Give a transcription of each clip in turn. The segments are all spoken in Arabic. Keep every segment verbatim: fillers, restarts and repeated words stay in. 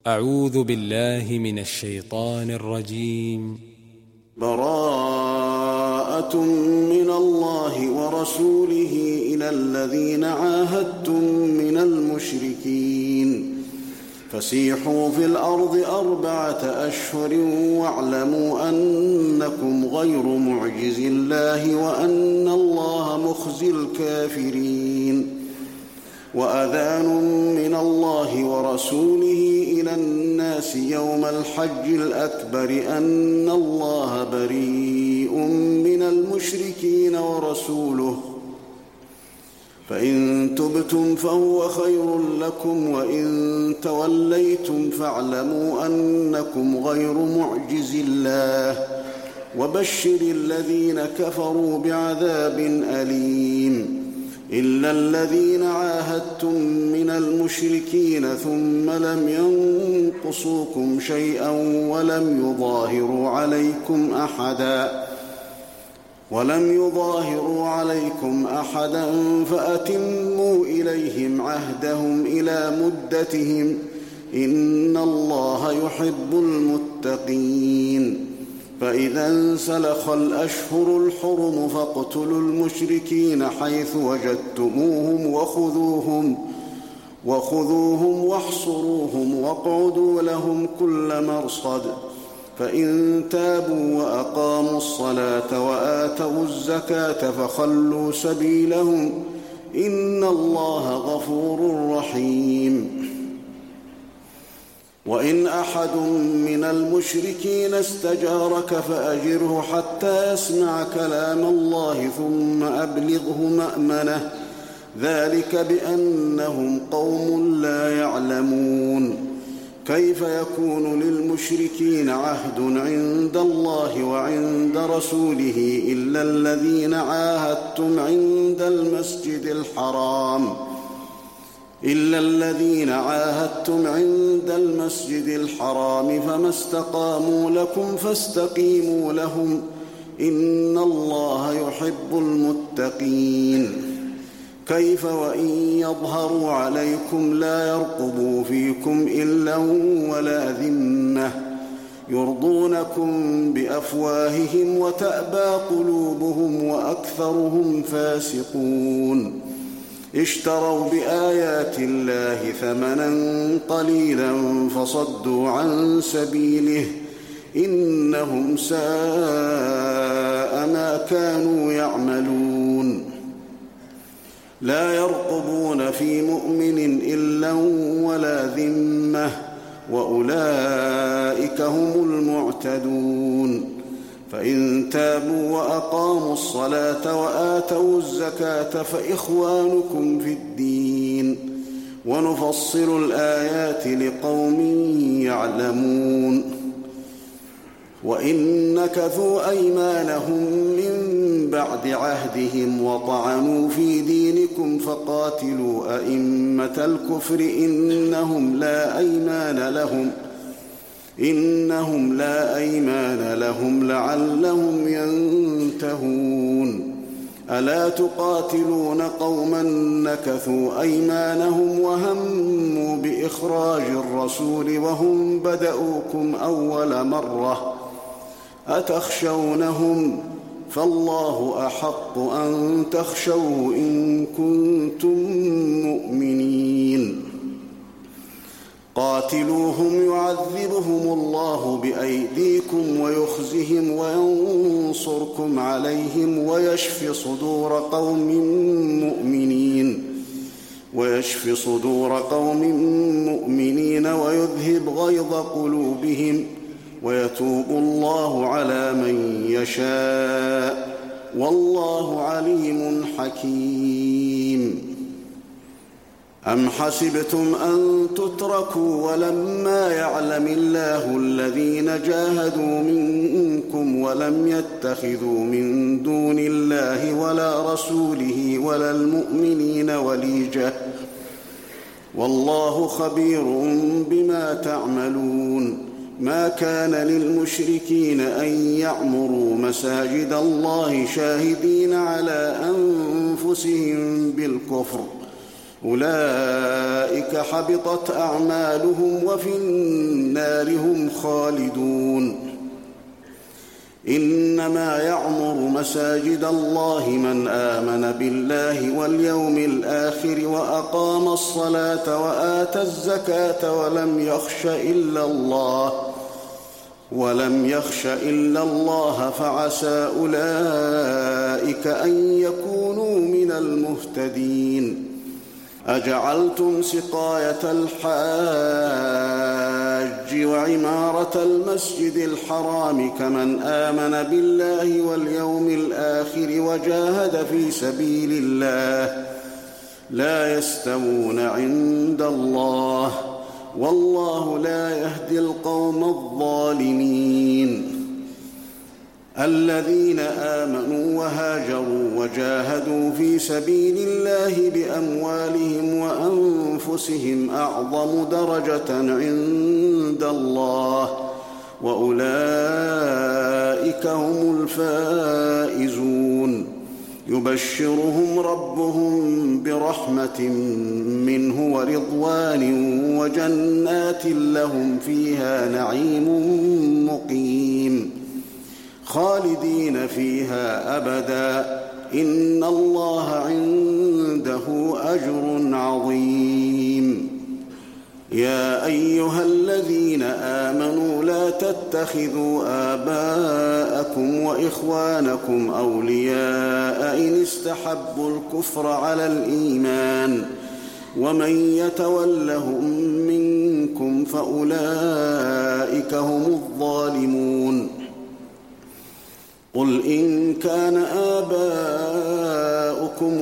أعوذ بالله من الشيطان الرجيم. براءة من الله ورسوله إلى الذين عاهدتم من المشركين فسيحوا في الأرض أربعة أشهر واعلموا أنكم غير معجز الله وأن الله مخزي الكافرين. وأذان من الله ورسوله إلى الناس يوم الحج الأكبر أن الله بريء من المشركين ورسوله فإن تبتم فهو خير لكم وإن توليتم فاعلموا أنكم غير معجز الله وبشر الذين كفروا بعذاب أليم. إلا الذين عاهدتم من المشركين ثم لم ينقصوكم شيئا ولم يظاهروا عليكم أحدا ولم يظاهروا عليكم أحدا فأتموا إليهم عهدهم إلى مدتهم إن الله يحب المتقين. فإذا انسلخ الأشهر الحرم فاقتلوا المشركين حيث وجدتموهم وخذوهم وخذوهم واحصروهم واقعدوا لهم كل مرصد. فإن تابوا وأقاموا الصلاة وآتوا الزكاة فخلوا سبيلهم إن الله غفور رحيم. وإن أحد من المشركين استجارك فأجره حتى يسمع كلام الله ثم أبلغه مأمنه ذلك بأنهم قوم لا يعلمون. كيف يكون للمشركين عهد عند الله وعند رسوله إلا الذين عاهدتم عند المسجد الحرام إلا الذين عاهدتم عند المسجد الحرام فما استقاموا لكم فاستقيموا لهم إن الله يحب المتقين. كيف وإن يظهروا عليكم لا يرقبوا فيكم إلا ولا ذمة يرضونكم بأفواههم وتأبى قلوبهم وأكثرهم فاسقون. اشتروا بآيات الله ثمنا قليلا فصدوا عن سبيله إنهم ساء ما كانوا يعملون. لا يرقبون في مؤمن إلا ولا ذمة وأولئك هم المعتدون. فإن تابوا وأقاموا الصلاة وآتوا الزكاة فإخوانكم في الدين ونفصل الآيات لقوم يعلمون. وإن نكثوا أيمانهم من بعد عهدهم وطعنوا في دينكم فقاتلوا أئمة الكفر إنهم لا أيمان لهم إنهم لا أيمان لهم لعلهم ينتهون. ألا تقاتلون قوما نكثوا أيمانهم وهموا بإخراج الرسول وهم بدأوكم أول مرة أتخشونهم فالله أحق أن تخشوه إن كنتم مؤمنين. قاتلوهم يعذبهم الله بأيديكم ويخزهم وينصركم عليهم ويشف صدور قوم مؤمنين ويشف صدور قوم مؤمنين ويذهب غيظ قلوبهم ويتوب الله على من يشاء والله عليم حكيم. أم حسبتم أن تتركوا ولما يعلم الله الذين جاهدوا منكم ولم يتخذوا من دون الله ولا رسوله ولا المؤمنين وليجة والله خبير بما تعملون. ما كان للمشركين أن يعمروا مساجد الله شاهدين على أنفسهم بالكفر أولئك حبطت أعمالهم وفي النار هم خالدون. إنما يعمر مساجد الله من آمن بالله واليوم الآخر وأقام الصلاة وآتى الزكاة ولم يخش إلا الله ولم يخش إلا الله فعسى أولئك أن يكونوا من المهتدين. أجعلتم سقاية الحاج وعمارة المسجد الحرام كمن آمن بالله واليوم الآخر وجاهد في سبيل الله لا يستوون عند الله والله لا يهدي القوم الظالمين. الذين آمنوا وهاجروا وجاهدوا في سبيل الله بأموالهم وأنفسهم أعظم درجة عند الله وأولئك هم الفائزون. يبشرهم ربهم برحمة منه ورضوان وجنات لهم فيها نعيم مقيم خالدين فيها أبدا إن الله عنده أجر عظيم. يا أيها الذين آمنوا لا تتخذوا آباءكم وإخوانكم أولياء إن استحبوا الكفر على الإيمان ومن يتولهم منكم فأولئك هم الظالمون. قل إن كان آباؤكم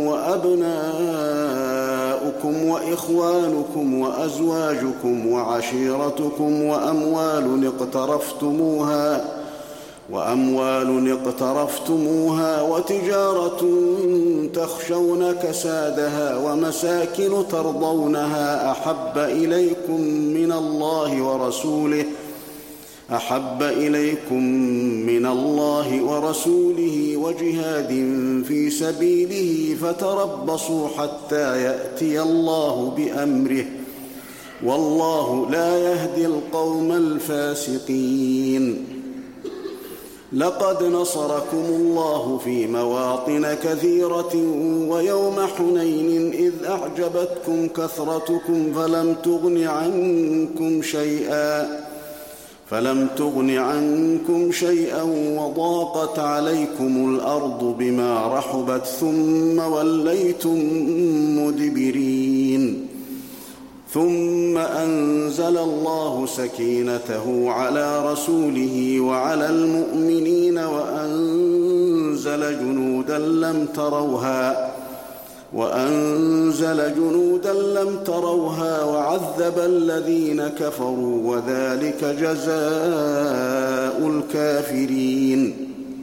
وأبناؤكم وإخوانكم وأزواجكم وعشيرتكم وأموال اقترفتموها وأموال اقترفتموها وتجارة تخشون كسادها ومساكن ترضونها أحب إليكم من الله ورسوله أحب إليكم من الله ورسوله وجهاد في سبيله فتربصوا حتى يأتي الله بأمره والله لا يهدي القوم الفاسقين. لقد نصركم الله في مواطن كثيرة ويوم حنين إذ أعجبتكم كثرتكم فلم تغن عنكم شيئا فلم تغن عنكم شيئا وضاقت عليكم الأرض بما رحبت ثم وليتم مدبرين. ثم أنزل الله سكينته على رسوله وعلى المؤمنين وأنزل جنودا لم تروها وأنزل جنودا لم تروها وعذب الذين كفروا وذلك جزاء الكافرين.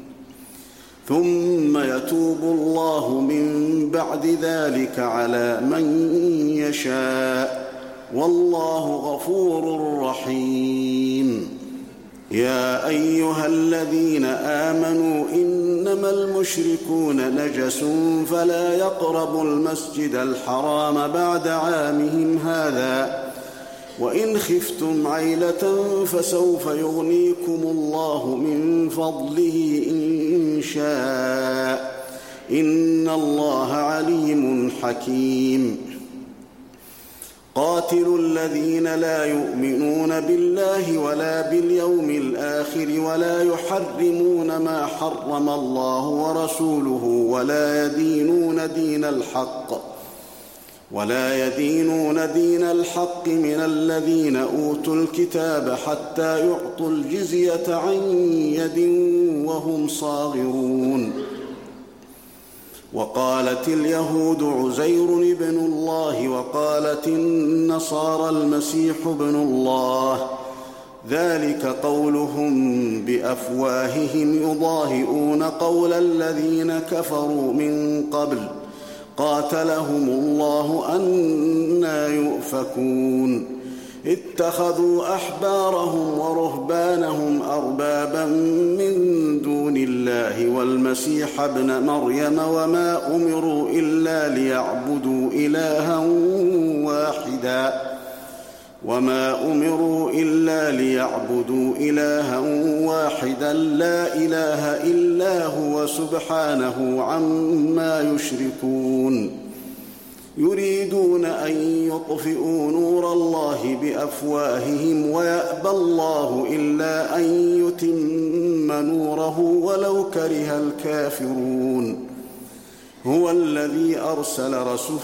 ثم يتوب الله من بعد ذلك على من يشاء والله غفور رحيم. يا أيها الذين آمنوا إنما المشركون نجس فلا يقربوا المسجد الحرام بعد عامهم هذا وإن خفتم عيلة فسوف يغنيكم الله من فضله إن شاء إن الله عليم حكيم. قاتلوا الذين لا يؤمنون بالله ولا باليوم الآخر ولا يحرمون ما حرم الله ورسوله ولا يدينون دين الحق ولا يدينون دين الحق من الذين أوتوا الكتاب حتى يعطوا الجزية عن يد وهم صاغرون. وقالت اليهود عزير ابن الله وقالت النصارى المسيح ابن الله ذلك قولهم بأفواههم يضاهئون قول الذين كفروا من قبل قاتلهم الله أنى يؤفكون. اتخذوا أحبارهم ورهبانهم أربابا من دون الله والمسيح ابن مريم وما أمروا إلا ليعبدوا إلها واحدا وما أمروا إلا ليعبدوا إلها واحدا لا إله إلا هو سبحانه عما يشركون يريدون أن يطفئوا نور الله بأفواههم ويأبى الله إلا أن يتم نوره ولو كره الكافرون هو الذي أرسل رسوله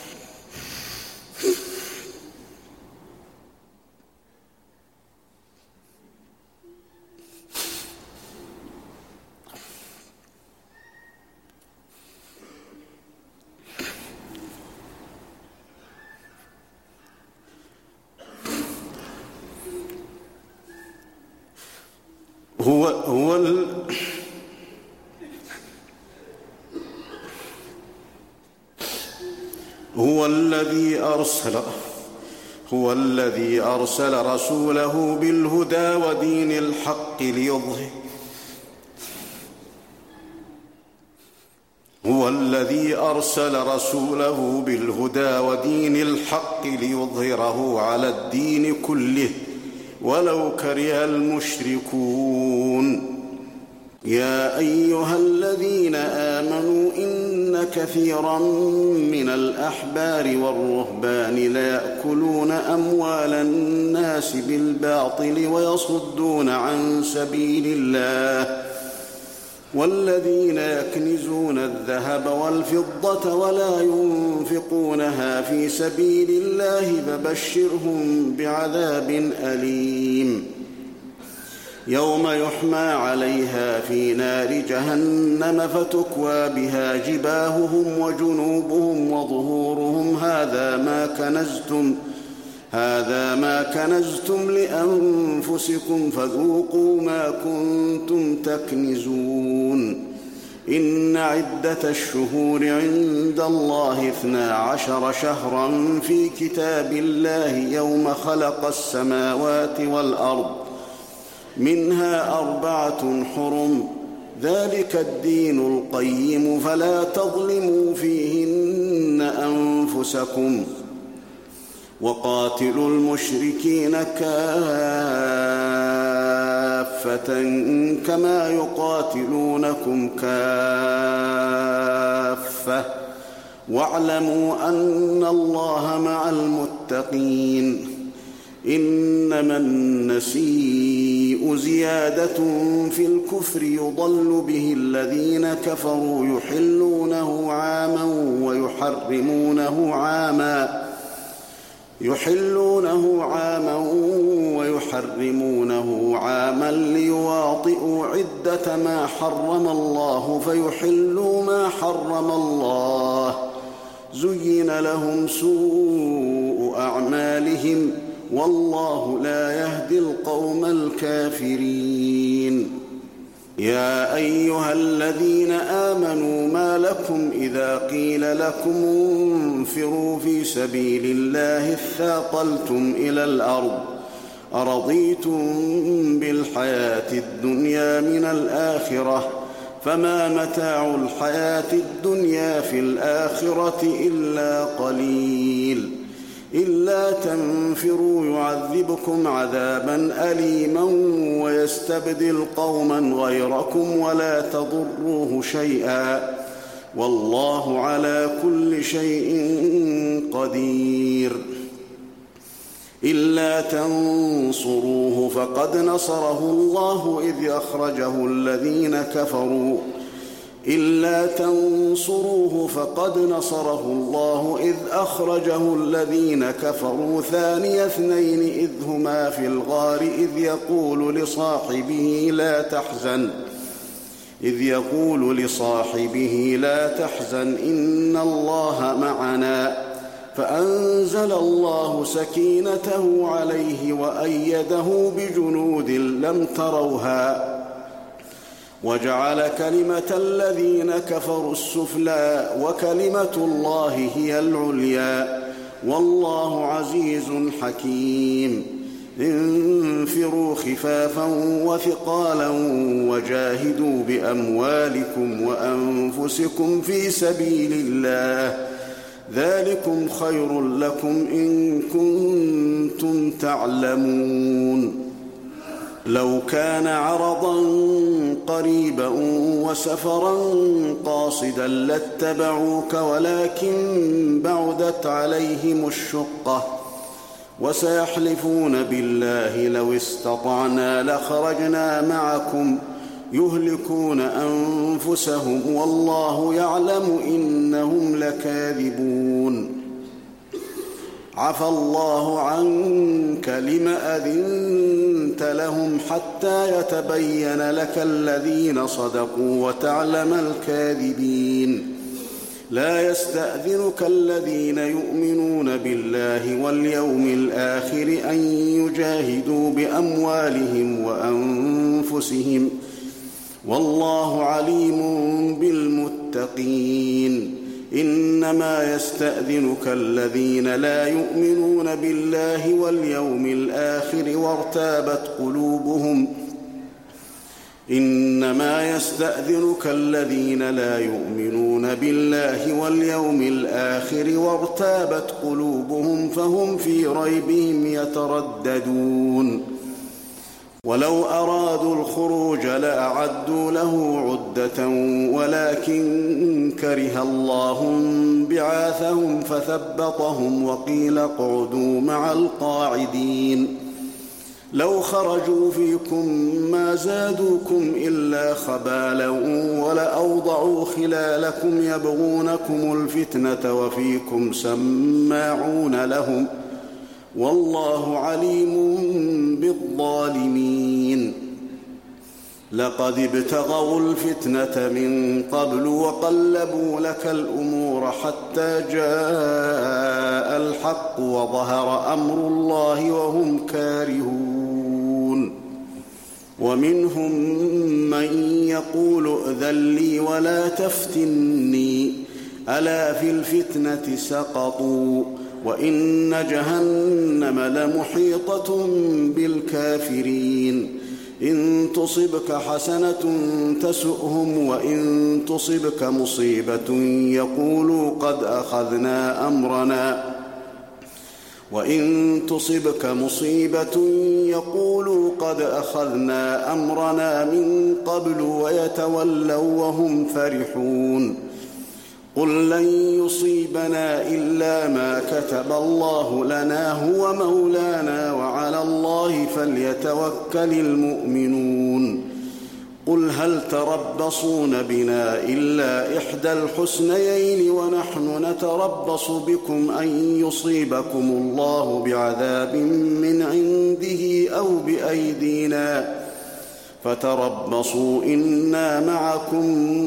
هو هو ال... هو الذي أرسل هو الذي أرسل رسوله بالهدى ودين الحق ليظهر هو الذي أرسل رسوله بالهدى ودين الحق ليظهره على الدين كله ولو كره المشركون يا أيها الذين آمنوا إن كثيرا من الأحبار والرهبان ليأكلون أموال الناس بالباطل ويصدون عن سبيل الله والذين يكنزون الذهب والفضة ولا ينفقونها في سبيل الله فبشرهم بعذاب أليم يوم يحمى عليها في نار جهنم فتكوى بها جباههم وجنوبهم وظهورهم هذا ما كنزتم هذا ما كنزتم لأنفسكم فذوقوا ما كنتم تكنزون إن عدة الشهور عند الله اثنا عشر شهرا في كتاب الله يوم خلق السماوات والأرض منها أربعة حرم ذلك الدين القيم فلا تظلموا فيهن أنفسكم وقاتلوا المشركين كافة كما يقاتلونكم كافة واعلموا أن الله مع المتقين إنما النسيء زيادة في الكفر يضل به الذين كفروا يحلونه عاما ويحرمونه عاما يحلونه عاما ويحرمونه عاما ليواطئوا عدة ما حرم الله فيحلوا ما حرم الله زين لهم سوء أعمالهم والله لا يهدي القوم الكافرين يا أيها الذين آمنوا ما لكم إذا قيل لكم انفروا في سبيل الله اثاقلتم إلى الأرض أرضيتم بالحياة الدنيا من الآخرة فما متاع الحياة الدنيا في الآخرة إلا قليل إلا تنفروا يعذبكم عذابا أليما ويستبدل قوما غيركم ولا تضروه شيئا والله على كل شيء قدير إلا تنصروه فقد نصره الله إذ أخرجه الذين كفروا إلا تنصروه فقد نصره الله إذ أخرجه الذين كفروا ثاني اثنين إذ هما في الغار إذ يقول لصاحبه لا تحزن إذ يقول لصاحبه لا تحزن إن الله معنا فأنزل الله سكينته عليه وأيده بجنود لم تروها وجعل كلمة الذين كفروا السفلى وكلمة الله هي العليا والله عزيز حكيم. انفروا خفافا وثقالا وجاهدوا بأموالكم وأنفسكم في سبيل الله، ذلكم خير لكم إن كنتم تعلمون. لو كان عرضا قريبا وسفرا قاصدا لاتبعوك ولكن بعدت عليهم الشقة، وسيحلفون بالله لو استطعنا لخرجنا معكم يهلكون أنفسهم والله يعلم إنهم لكاذبون. عفى الله عنك لم أذنت لهم حتى يتبين لك الذين صدقوا وتعلم الكاذبين. لا يستأذنك الذين يؤمنون بالله واليوم الآخر أن يجاهدوا بأموالهم وأنفسهم، والله عليم بالمتقين. إنما يستأذنك الذين لا يؤمنون بالله واليوم الآخر وارتابت قلوبهم إنما يستأذنك الذين لا يؤمنون بالله واليوم الآخر وارتابت قلوبهم فهم في ريبهم يترددون. ولو أرادوا الخروج لأعدوا له عدة ولكن كره الله بعاثهم فثبطهم وقيل اقعدوا مع القاعدين. لو خرجوا فيكم ما زادوكم إلا خبالا ولأوضعوا خلالكم يبغونكم الفتنة وفيكم سماعون لهم والله عليم بالظالمين. لقد ابتغوا الفتنة من قبل وقلبوا لك الأمور حتى جاء الحق وظهر أمر الله وهم كارهون. ومنهم من يقول ائذن لي ولا تفتني ألا في الفتنة سقطوا وإن جهنم لمحيطة بالكافرين. إن تصبك حسنة تسؤهم وإن تصبك مصيبة يقولوا قد أخذنا أمرنا وإن تصبك مصيبة يقولوا قد أخذنا أمرنا من قبل ويتولوا وهم فرحون. قل لن يصيبنا إلا ما كتب الله لنا هو مولانا وعلى الله فليتوكل المؤمنون. قل هل تربصون بنا إلا إحدى الحسنيين ونحن نتربص بكم أن يصيبكم الله بعذاب من عنده أو بأيدينا فتربصوا إنا معكم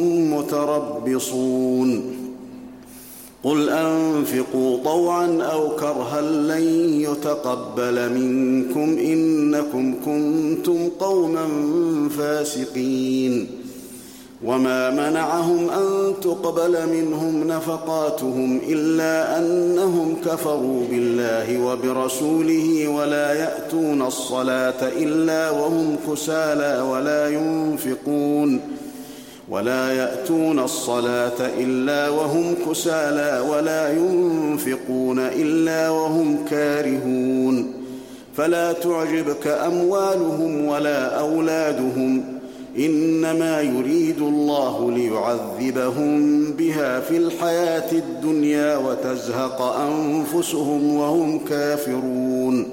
متربصون. قل أنفقوا طوعا أو كرها لن يتقبل منكم إنكم كنتم قوما فاسقين. وما منعهم أن تقبل منهم نفقاتهم إلا أنهم كفروا بالله وبرسوله ولا يأتون الصلاة إلا وهم كسالى ولا ينفقون ولا يأتون الصلاة إلا وهم كسالى ولا ينفقون إلا وهم كارهون. فلا تعجبك أموالهم ولا أولادهم إنما يريد الله ليعذبهم بها في الحياة الدنيا وتزهق أنفسهم وهم كافرون.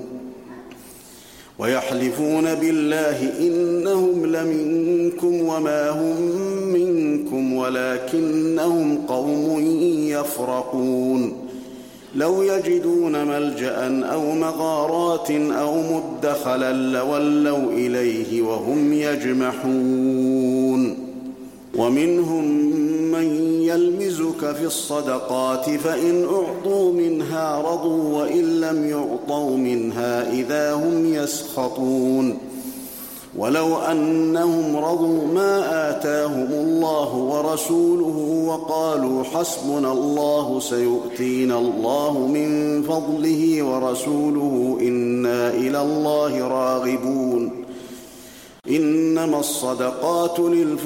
ويحلفون بالله إنهم لمنكم وما هم منكم ولكنهم قوم يفرقون. لو يجدون ملجأ أو مغارات أو مدخلا لولوا إليه وهم يجمحون. ومنهم من يلمزك في الصدقات فإن أعطوا منها رضوا وإن لم يعطوا منها إذا هم يسخطون. ولو أنهم رضوا ما آتاهم الله ورسوله وقالوا حسبنا الله سيؤتينا الله من فضله ورسوله إنا إلى الله راغبون إنما الصدقات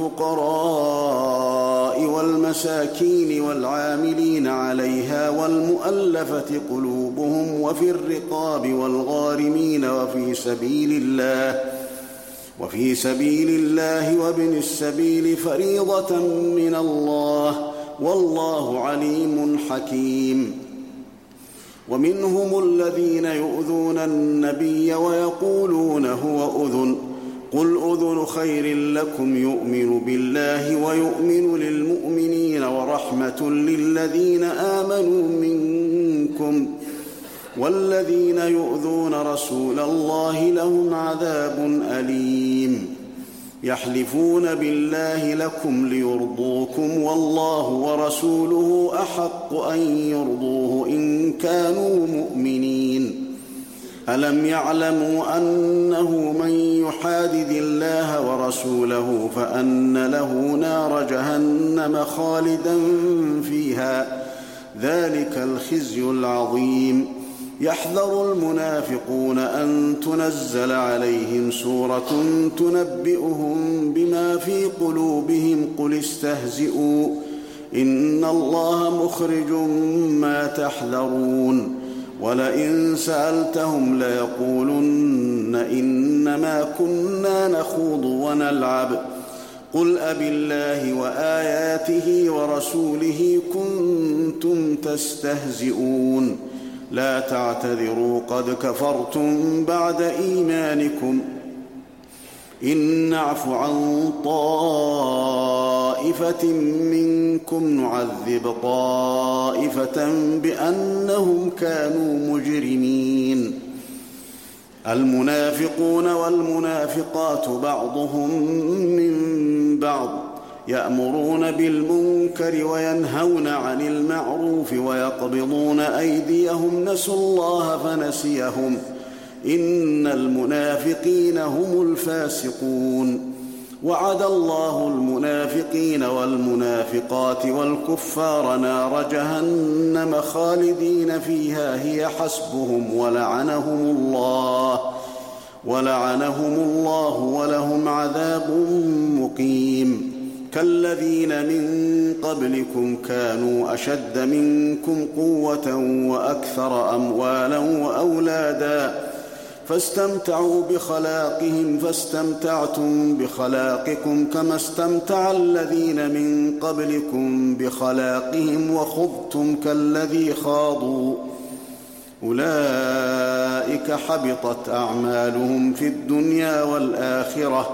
للفقراء والمساكين والعاملين عليها والمؤلفة قلوبهم وفي الرقاب والغارمين وفي سبيل الله وفي سبيل الله وابن السبيل فريضة من الله والله عليم حكيم. ومنهم الذين يؤذون النبي ويقولون هو أذن قل أذن خير لكم يؤمن بالله ويؤمن للمؤمنين ورحمة للذين آمنوا منكم والذين يؤذون رسول الله لهم عذاب أليم. يحلفون بالله لكم ليرضوكم والله ورسوله أحق أن يرضوه إن كانوا مؤمنين. ألم يعلموا أنه من يحادد الله ورسوله فأن له نار جهنم خالدا فيها ذلك الخزي العظيم. يحذر المنافقون أن تنزل عليهم سورة تنبئهم بما في قلوبهم قل استهزئوا إن الله مخرج ما تحذرون ولئن سألتهم ليقولن إنما كنا نخوض ونلعب قل أبالله وآياته ورسوله كنتم تستهزئون لا تعتذروا قد كفرتم بعد إيمانكم إن نعف عن طائفة منكم نعذب طائفة بأنهم كانوا مجرمين. المنافقون والمنافقات بعضهم من بعض يأمرون بالمنكر وينهون عن المعروف ويقبضون أيديهم نسوا الله فنسيهم إن المنافقين هم الفاسقون. وعد الله المنافقين والمنافقات والكفار نار جهنم خالدين فيها هي حسبهم ولعنهم الله ولعنهم الله ولهم عذاب مقيم. كالذين من قبلكم كانوا أشد منكم قوة وأكثر أموالا وأولادا فاستمتعوا بخلاقهم فاستمتعتم بخلاقكم كما استمتع الذين من قبلكم بخلاقهم وخضتم كالذي خاضوا أولئك حبطت أعمالهم في الدنيا والآخرة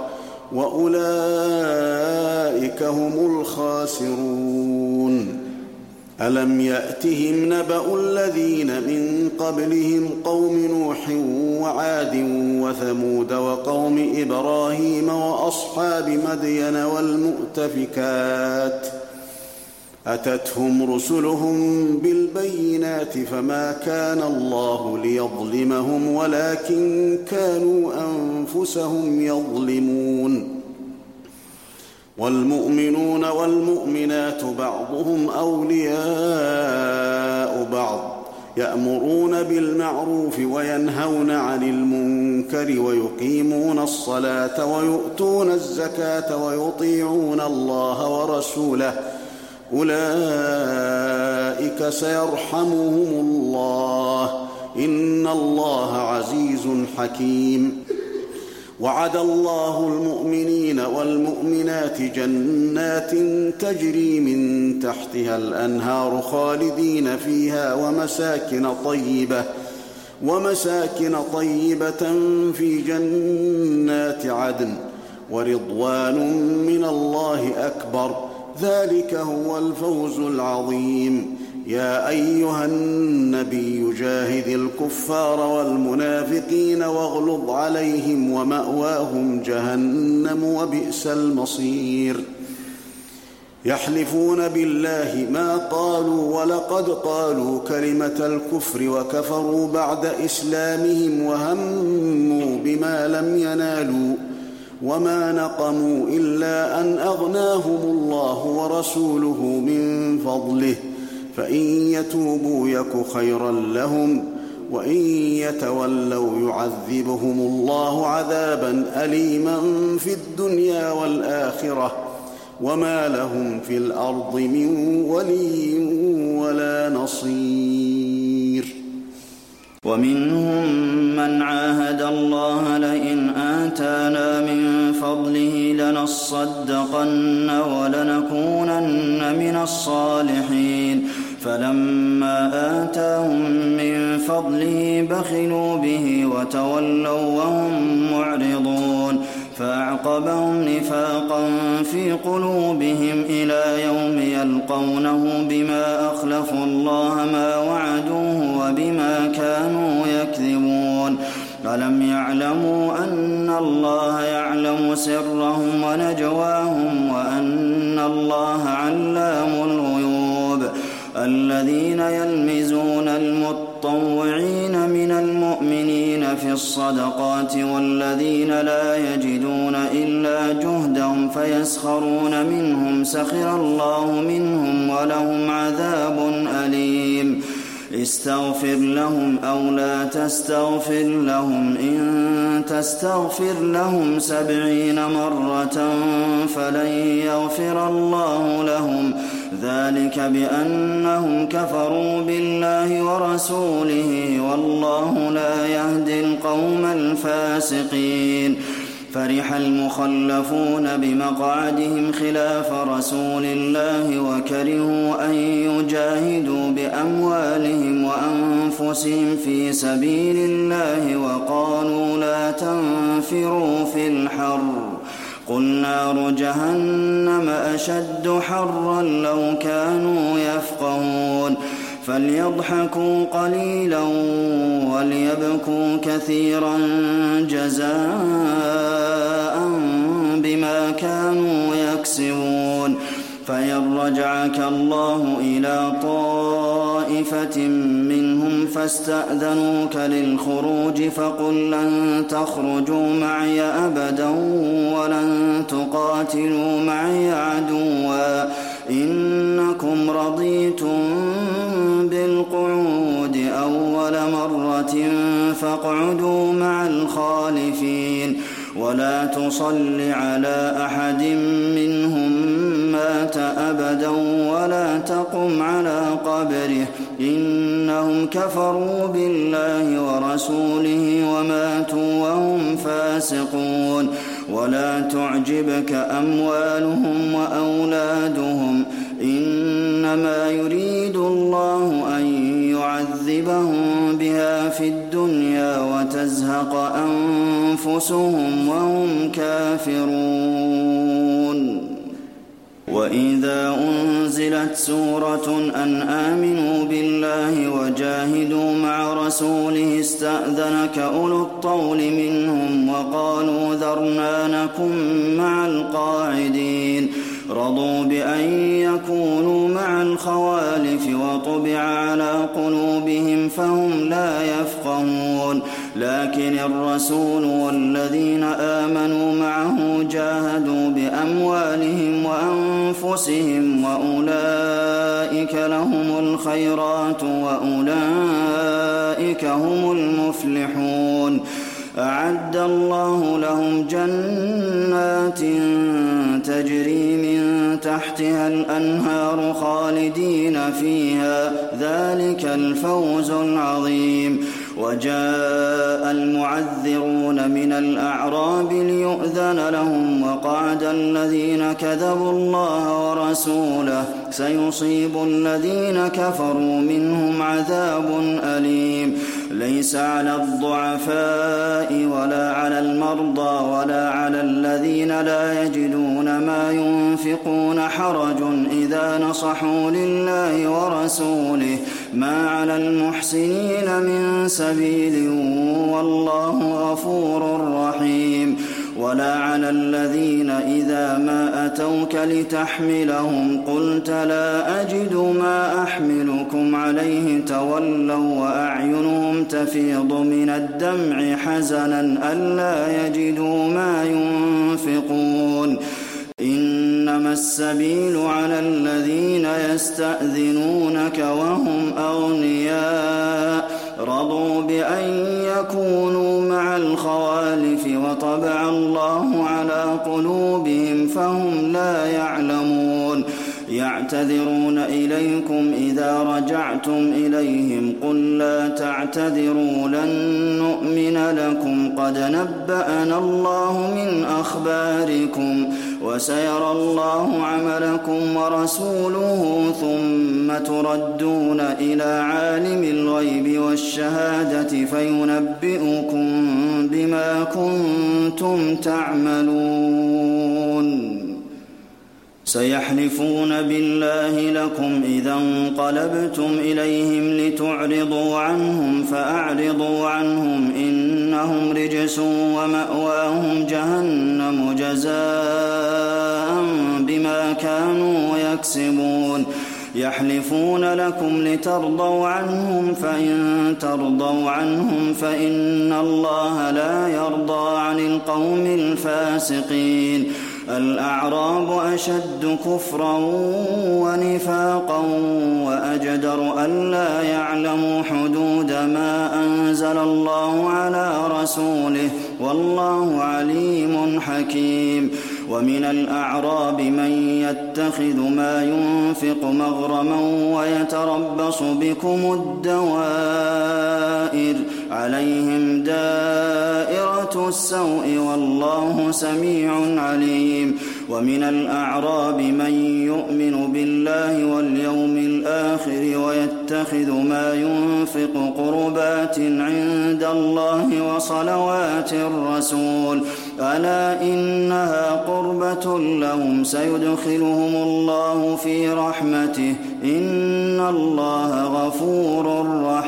وأولئك هم الخاسرون. ألم يأتهم نبأ الذين من قبلهم قوم نوح وعاد وثمود وقوم إبراهيم وأصحاب مدين والمؤتفكات أتتهم رسلهم بالبينات فما كان الله ليظلمهم ولكن كانوا أنفسهم يظلمون. والمؤمنون والمؤمنات بعضهم أولياء بعض يأمرون بالمعروف وينهون عن المنكر ويقيمون الصلاة ويؤتون الزكاة ويطيعون الله ورسوله أولئك سيرحمهم الله إن الله عزيز حكيم. وعد الله المؤمنين والمؤمنات جنات تجري من تحتها الأنهار خالدين فيها ومساكن طيبة ومساكن طيبة في جنات عدن ورضوان من الله أكبر ذلك هو الفوز العظيم. يا أيها النبي جاهد الكفار والمنافقين واغلظ عليهم ومأواهم جهنم وبئس المصير. يحلفون بالله ما قالوا ولقد قالوا كلمة الكفر وكفروا بعد إسلامهم وهموا بما لم ينالوا وما نقموا إلا أن أغناهم الله ورسوله من فضله فإن يتوبوا يك خيرا لهم وإن يتولوا يعذبهم الله عذابا أليما في الدنيا والآخرة وما لهم في الأرض من ولي ولا نصير. ومنهم من عاهد الله لئن آتانا من فضله لنصدقن ولنكونن من الصالحين فلما آتاهم من فضله بخلوا به وتولوا وهم معرضون فأعقبهم نفاقا في قلوبهم إلى يوم يلقونه بما أخلفوا الله ما وعدوه وبما كانوا يكذبون. ألم يعلموا أن الله يعلم سرهم ونجواهم وأن الله علام الغيوب. الذين يلمزون المتطوعين من المؤمنين في الصدقات والذين لا يجدون إلا جهدهم فيسخرون منهم سخر الله منهم ولهم عذاب أليم. استغفر لهم أو لا تستغفر لهم إن تستغفر لهم سبعين مرة فلن يغفر الله لهم ذلك بأنهم كفروا بالله ورسوله والله لا يهدي القوم الفاسقين. فرح المخلفون بمقعدهم خلاف رسول الله وكرهوا أن يجاهدوا بأموالهم وأنفسهم في سبيل الله وقالوا لا تنفروا في الحر قل نار جهنم أشد حرا لو كانوا يفقهون. فليضحكوا قليلا وليبكوا كثيرا جزاء بما كانوا يكسبون. فإن رجعك الله إلى طائفة منهم فاستأذنوك للخروج فقل لن تخرجوا معي أبدا ولن تقاتلوا معي عدوا إنكم رضيتم بالقعود أول مرة فاقعدوا مع الخالفين ولا تصل على أحد منهم مات أبدا ولا تقم على قبره إنهم كفروا بالله ورسوله وماتوا وهم فاسقون. ولا تعجبك أموالهم وأولادهم إنما يريد الله أن يعذبهم بها في الدنيا وتزهق أنفسهم وهم كافرون. وإذا أنزلت سورة أن آمنوا بالله وجاهدوا مع رسوله استأذنك أولو الطول منهم وقالوا ذرنا نكن مع القاعدين رضوا بأن يكونوا مع الخوالف وطبع على قلوبهم فهم لا يفقهون. لكن الرسول والذين آمنوا معه جاهدوا بأموالهم وأنفسهم وأولئك لهم الخيرات وأولئك هم المفلحون. أعد الله لهم جنات تجري من تحتها الأنهار خالدين فيها ذلك الفوز العظيم. وجاء المعذرون من الأعراب ليؤذن لهم وقعد الذين كذبوا الله ورسوله سيصيب الذين كفروا منهم عذاب أليم. ليس على الضعفاء ولا على المرضى ولا على الذين لا يجدون ما ينفقون حرج إذا نصحوا لله ورسوله ما على المحسنين من سبيل والله غفور رحيم. ولا على الذين إذا ما أتوك لتحملهم قلت لا أجد ما أحملكم عليه تولوا وأعينهم تفيض من الدمع حزنا ألا يجدوا ما ينفقون إنما السبيل على الذين يستأذنونك وهم أغنياء رضوا بأن يكونوا مع الخوالف وطبع الله على قلوبهم فهم لا يعلمون يعتذرون إليكم إذا رجعتم إليهم قل لا تعتذروا لن نؤمن لكم قد نبأنا الله من أخباركم وسيرى الله عملكم ورسوله ثم تردون إلى عالم الغيب والشهادة فينبئكم بما كنتم تعملون سيحلفون بالله لكم إذا انقلبتم إليهم لتعرضوا عنهم فأعرضوا عنهم إنهم رجس ومأواهم جهنم جزاء بما كانوا يكسبون يحلفون لكم لترضوا عنهم فإن ترضوا عنهم فإن الله لا يرضى عن القوم الفاسقين الأعراب أشد كفرا ونفاقا وأجدر ألا يعلموا حدود ما أنزل الله على رسوله والله عليم حكيم ومن الأعراب من يتخذ ما ينفق مغرما ويتربص بكم الدوائر عليهم دائرة السوء والله سميع عليم ومن الأعراب من يؤمن بالله واليوم الآخر ويتخذ ما ينفق قربات عند الله وصلوات الرسول ألا إنها قربة لهم سيدخلهم الله في رحمته إن الله غفور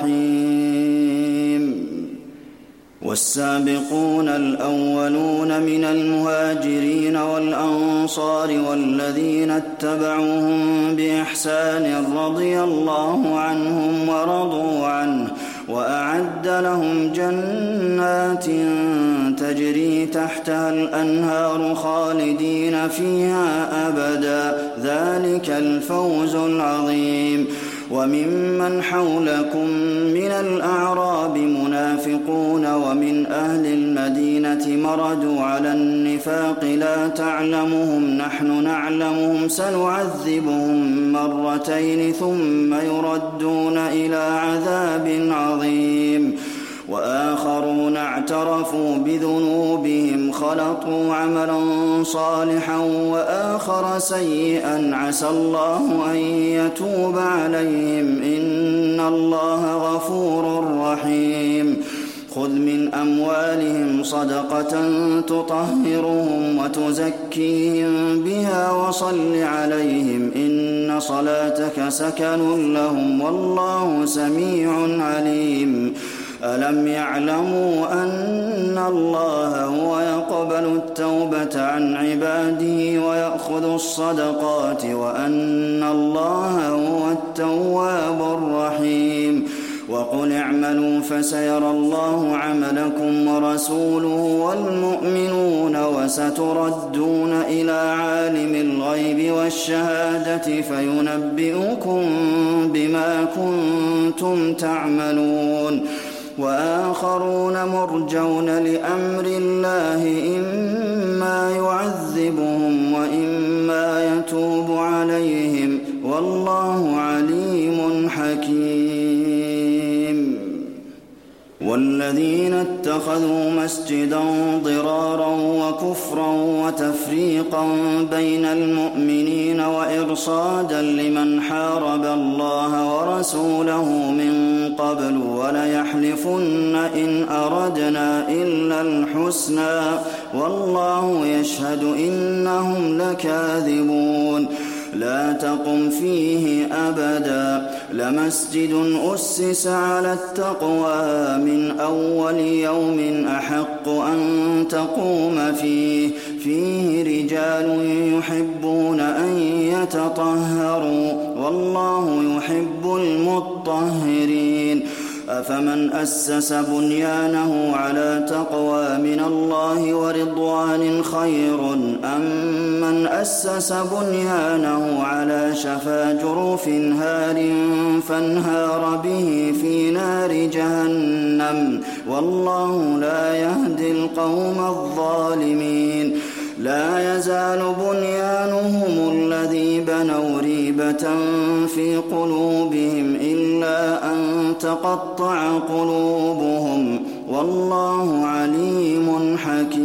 رحيم والسابقون الأولون من المهاجرين والأنصار والذين اتبعوهم بإحسان رضي الله عنهم ورضوا عنه وأعد لهم جنات تجري تحتها الأنهار خالدين فيها أبدا ذلك الفوز العظيم وممن حولكم من الأعراب منافقون ومن أهل المدينة مردوا على النفاق لا تعلمهم نحن نعلمهم سنعذبهم مرتين ثم يردون إلى عذاب عظيم وآخرون اعترفوا بذنوبهم خلطوا عملا صالحا وآخر سيئا عسى الله أن يتوب عليهم إن الله غفور رحيم خذ من أموالهم صدقة تطهرهم وتزكيهم بها وصل عليهم إن صلاتك سكن لهم والله سميع عليم ألم يعلموا أن الله هو يقبل التوبة عن عباده ويأخذ الصدقات وأن الله هو التواب الرحيم وقل اعملوا فسيرى الله عملكم ورسوله والمؤمنون وستردون إلى عالم الغيب والشهادة فينبئكم بما كنتم تعملون وآخرون مرجون لأمر الله إما يعذبهم وإما يتوب عليهم والله عليم حكيم والذين اتخذوا مسجدا ضرارا وكفرا وتفريقا بين المؤمنين وإرصادا لمن حارب الله ورسوله من قبل وليحلفن إن أردنا إلا الحسنى والله يشهد إنهم لكاذبون لا تقم فيه أبدا لمسجد أسس على التقوى من أول يوم أحق أن تقوم فيه فيه رجال يحبون أن يتطهروا والله يحب المطهرين أفمن أسس بنيانه على تقوى من الله ورضوان خير أم من أسس بنيانه على شفا جرف هار فانهار به في نار جهنم والله لا يهدي القوم الظالمين لا يزال بنيانهم الذي بنوا ريبة في قلوبهم إلا أن تقطع قلوبهم والله عليم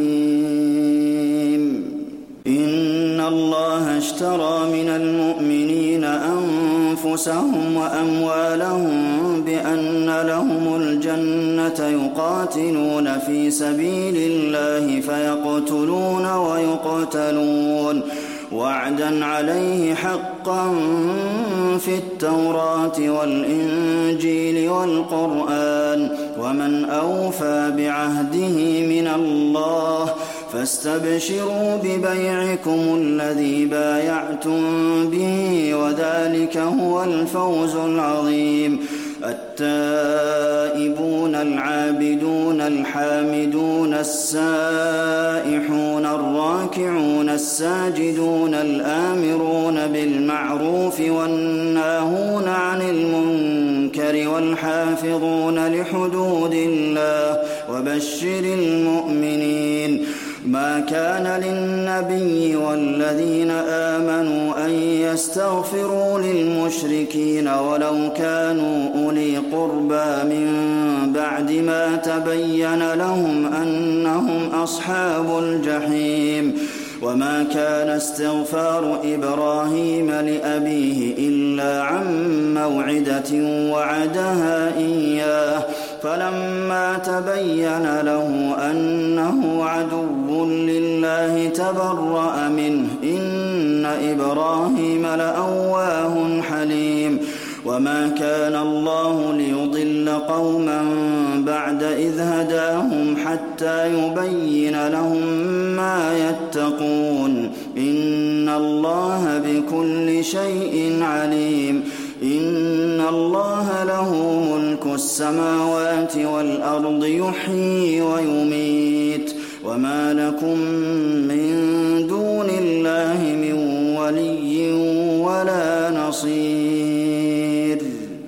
حكيم إن الله اشترى من المؤمنين أنفسهم وأموالهم بأن لهم الجنة يقاتلون في سبيل الله فيقتلون ويقتلون وعدا عليه حقا في التوراة والإنجيل والقرآن ومن أوفى بعهده من الله فاستبشروا ببيعكم الذي بايعتم به وذلك هو الفوز العظيم التائبون العابدون الحامدون السائحون الراكعون الساجدون الآمرون بالمعروف والناهون عن المنكر والحافظون لحدود الله وبشر المؤمنين ما كان للنبي والذين آمنوا أن يستغفروا للمشركين ولو كانوا أولي قربى من بعد ما تبين لهم أنهم أصحاب الجحيم وما كان استغفار إبراهيم لأبيه إلا عن موعدة وعدها إياه فلما تبين له أنه عدو لله تبرأ منه إن إبراهيم لأواه حليم وما كان الله ليضل قوما بعد إذ هداهم حتى يبين لهم ما يتقون إن الله بكل شيء عليم إن الله له ملك السماوات والأرض يحيي ويميت وما لكم من دون الله من ولي ولا نصير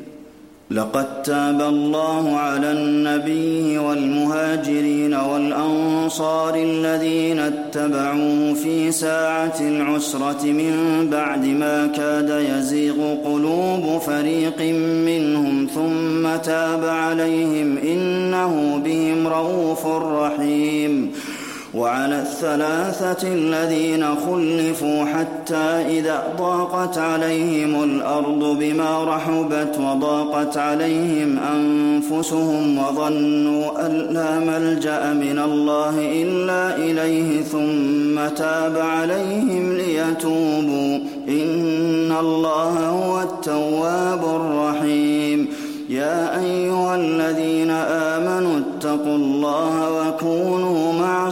لقد تاب الله على النبي والمهاجرين والأنصار الذين اتبعوه في ساعة العسرة من بعد ما كاد يزيغ قلوب فريق منهم ثم تاب عليهم إنه بهم رءوف رحيم وعلى الثلاثة الذين خلفوا حتى إذا ضاقت عليهم الأرض بما رحبت وضاقت عليهم أنفسهم وظنوا أن لا ملجأ من الله إلا إليه ثم تاب عليهم ليتوبوا إن الله هو التواب الرحيم يا أيها الذين آمنوا اتقوا الله وكونوا مع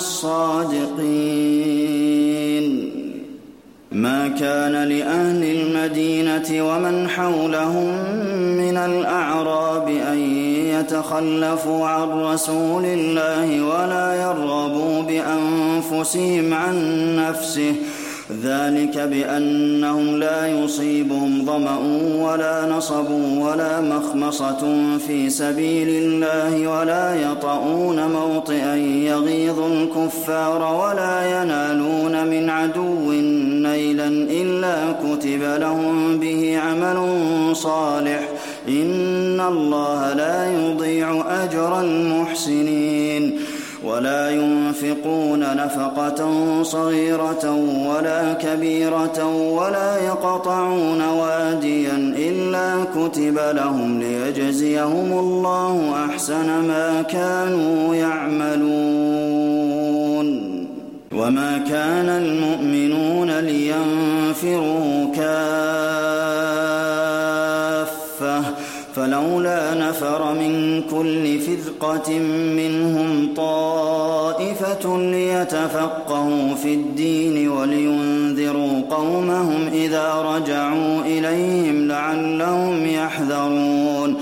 الصادقين ما كان لأهل المدينة ومن حولهم من الأعراب أن يتخلفوا عن رسول الله ولا يرغبوا بأنفسهم عن نفسه ذلك بأنهم لا يصيبهم ظمأ ولا نصب ولا مخمصة في سبيل الله ولا يطؤون موطئا يغيظ الكفار ولا ينالون من عدو نيلا إلا كتب لهم به عمل صالح إن الله لا يضيع أجر المحسنين ولا ينفقون نفقة صغيرة ولا كبيرة ولا يقطعون واديا إلا كتب لهم ليجزيهم الله أحسن ما كانوا يعملون وما كان المؤمنون لينفروا كافة فلولا نفر من كل فرقة منهم طائفة ليتفقهوا في الدين ولينذروا قومهم إذا رجعوا إليهم لعلهم يحذرون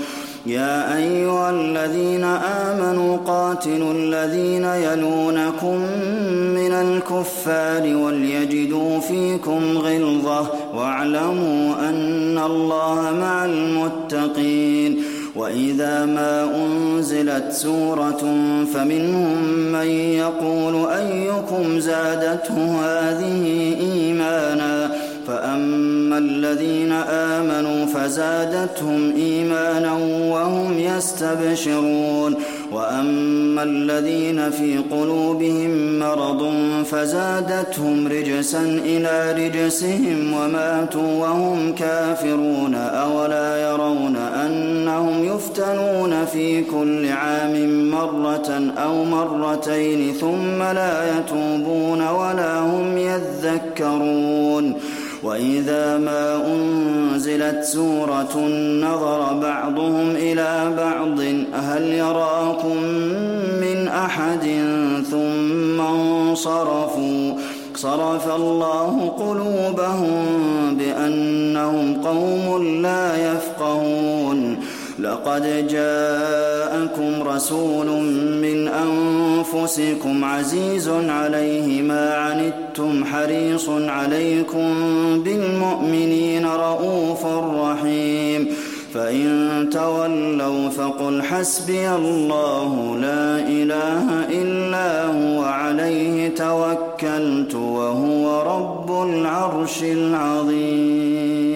يا أيها الذين آمنوا قاتلوا الذين يلونكم من الكفار وليجدوا فيكم غلظة واعلموا أن الله مع المتقين وإذا ما أنزلت سورة فمنهم من يقول أيكم زادته هذه إيمانا فأما الذين آمنوا فزادتهم إيمانا وهم يستبشرون وأما الذين في قلوبهم مرض فزادتهم رجسا إلى رجسهم وماتوا وهم كافرون أولا يرون أنهم يفتنون في كل عام مرة أو مرتين ثم لا يتوبون ولا هم يذكرون وإذا ما أنزلت سورة نظر بعضهم إلى بعض هل يراكم من أحد ثم انصرفوا صرف الله قلوبهم بأنهم قوم لا يفقهون لقد جاءكم رسول من أنفسكم عزيز عليه ما عنتم حريص عليكم بالمؤمنين رءوف رحيم فإن تولوا فقل حسبي الله لا إله إلا هو عليه توكلت وهو رب العرش العظيم